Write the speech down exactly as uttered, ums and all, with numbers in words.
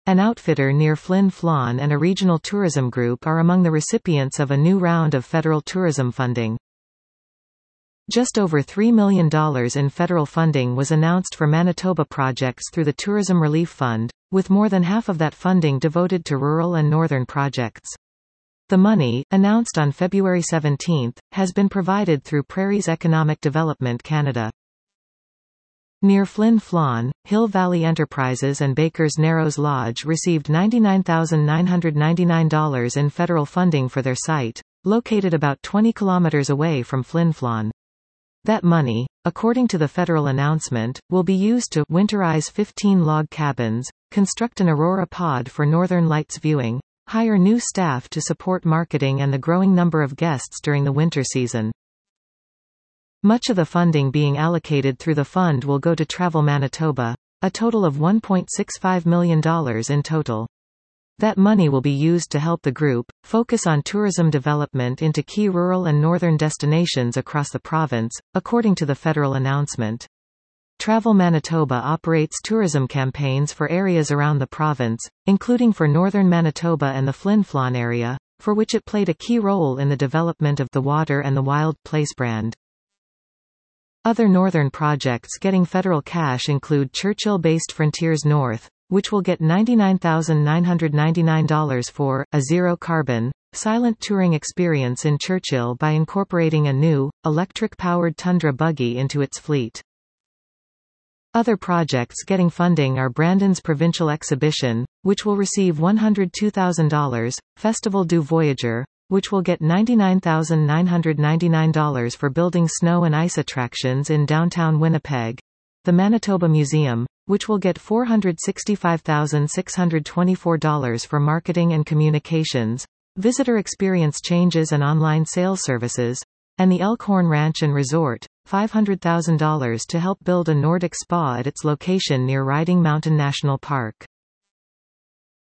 An outfitter near Flin Flon and a regional tourism group are among the recipients of a new round of federal tourism funding. Just over three million dollars in federal funding was announced for Manitoba projects through the Tourism Relief Fund, with more than half of that funding devoted to rural and northern projects. The money, announced on February seventeenth, has been provided through Prairies Economic Development Canada. Near Flin Flon, Hill Valley Enterprises and Baker's Narrows Lodge received ninety-nine thousand nine hundred ninety-nine dollars in federal funding for their site, located about twenty kilometers away from Flin Flon. That money, according to the federal announcement, will be used to winterize fifteen log cabins, construct an Aurora pod for Northern Lights viewing, hire new staff to support marketing and the growing number of guests during the winter season. Much of the funding being allocated through the fund will go to Travel Manitoba, a total of one point six five million dollars in total. That money will be used to help the group focus on tourism development into key rural and northern destinations across the province, according to the federal announcement. Travel Manitoba operates tourism campaigns for areas around the province, including for northern Manitoba and the Flin Flon area, for which it played a key role in the development of the Water and the Wild Place brand. Other northern projects getting federal cash include Churchill-based Frontiers North, which will get ninety-nine thousand nine hundred ninety-nine dollars for a zero-carbon, silent touring experience in Churchill by incorporating a new, electric-powered Tundra buggy into its fleet. Other projects getting funding are Brandon's Provincial Exhibition, which will receive one hundred two thousand dollars, Festival du Voyageur, which will get ninety-nine thousand nine hundred ninety-nine dollars for building snow and ice attractions in downtown Winnipeg, the Manitoba Museum, which will get four hundred sixty-five thousand six hundred twenty-four dollars for marketing and communications, visitor experience changes and online sales services, and the Elkhorn Ranch and Resort, five hundred thousand dollars to help build a Nordic spa at its location near Riding Mountain National Park.